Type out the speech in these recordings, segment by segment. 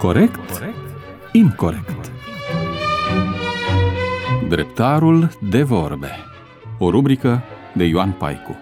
Corect? Incorect. Dreptarul de vorbe. O rubrică de Ioan Paicu.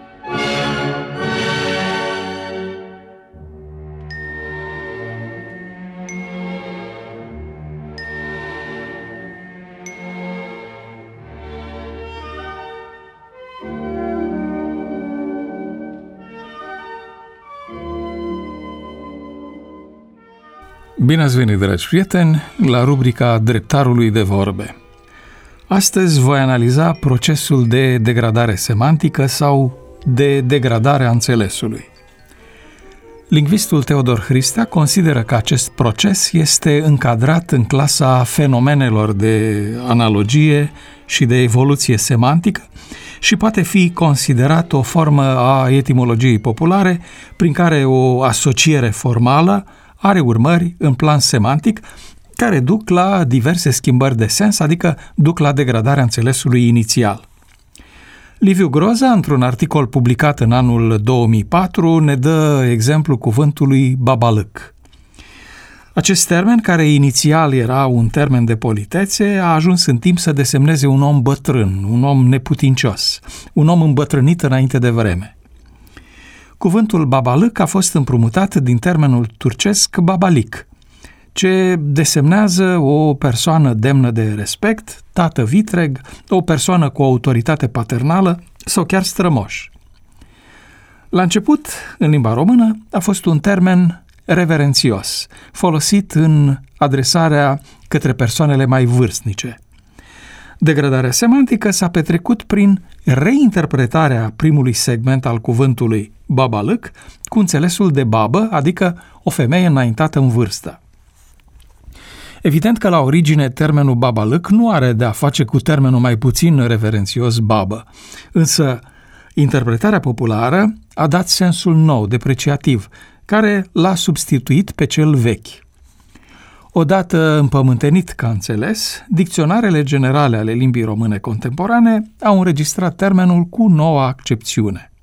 Bine ați venit, dragi prieteni, la rubrica Dreptarului de vorbe. Astăzi voi analiza procesul de degradare semantică sau de degradare a înțelesului. Lingvistul Teodor Hristea consideră că acest proces este încadrat în clasa fenomenelor de analogie și de evoluție semantică și poate fi considerat o formă a etimologiei populare prin care o asociere formală are urmări în plan semantic care duc la diverse schimbări de sens, adică duc la degradarea înțelesului inițial. Liviu Groza, într-un articol publicat în anul 2004, ne dă exemplu cuvântului babalâc. Acest termen, care inițial era un termen de politețe, a ajuns în timp să desemneze un om bătrân, un om neputincios, un om îmbătrânit înainte de vreme. Cuvântul babalâc a fost împrumutat din termenul turcesc babalic, ce desemnează o persoană demnă de respect, tată vitreg, o persoană cu autoritate paternală sau chiar strămoș. La început, în limba română, a fost un termen reverențios, folosit în adresarea către persoanele mai vârstnice. Degradarea semantică s-a petrecut prin reinterpretarea primului segment al cuvântului babalâc cu înțelesul de babă, adică o femeie înaintată în vârstă. Evident că la origine termenul babalâc nu are de a face cu termenul mai puțin reverențios babă, însă interpretarea populară a dat sensul nou, depreciativ, care l-a substituit pe cel vechi. Odată împământenit ca înțeles, dicționarele generale ale limbii române contemporane au înregistrat termenul cu noua accepțiune.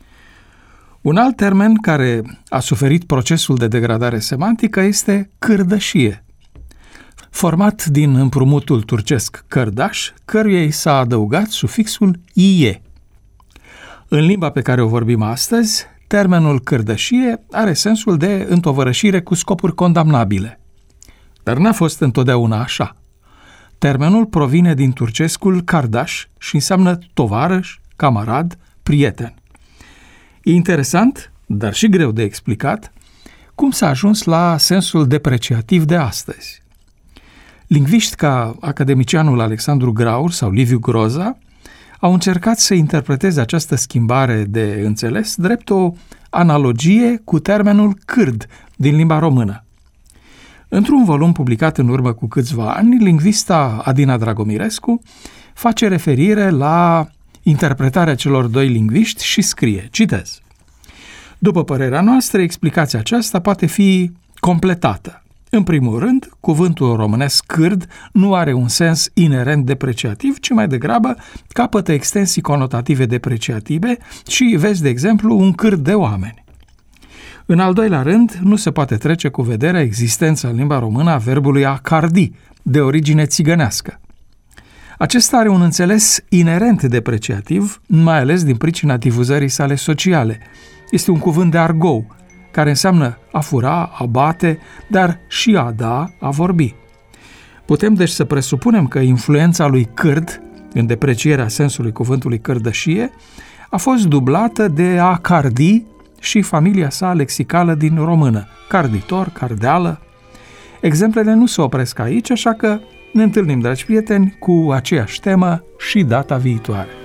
Un alt termen care a suferit procesul de degradare semantică este cârdășie, format din împrumutul turcesc cărdaș, căruia i s-a adăugat sufixul ie. În limba pe care o vorbim astăzi, termenul cârdășie are sensul de întovărășire cu scopuri condamnabile. Dar n-a fost întotdeauna așa. Termenul provine din turcescul cardaș și înseamnă tovarăș, camarad, prieten. E interesant, dar și greu de explicat, cum s-a ajuns la sensul depreciativ de astăzi. Lingviști ca academicianul Alexandru Graur sau Liviu Groza au încercat să interpreteze această schimbare de înțeles drept o analogie cu termenul cârd din limba română. Într-un volum publicat în urmă cu câțiva ani, lingvista Adina Dragomirescu face referire la interpretarea celor doi lingviști și scrie, citez: după părerea noastră, explicația aceasta poate fi completată. În primul rând, cuvântul românesc cârd nu are un sens inerent depreciativ, ci mai degrabă capătă extensii conotative depreciative și vezi, de exemplu, un cârd de oameni. În al doilea rând, nu se poate trece cu vederea existența în limba română a verbului a cardi, de origine țigănească. Acesta are un înțeles inerent depreciativ, mai ales din pricina difuzării sale sociale. Este un cuvânt de argou, care înseamnă a fura, a bate, dar și a da, a vorbi. Putem deci să presupunem că influența lui cârd, în deprecierea sensului cuvântului cârdășie, a fost dublată de a cardi și familia sa lexicală din română, carditor, cardeală. Exemplele nu se opresc aici, așa că ne întâlnim, dragi prieteni, cu aceeași temă și data viitoare.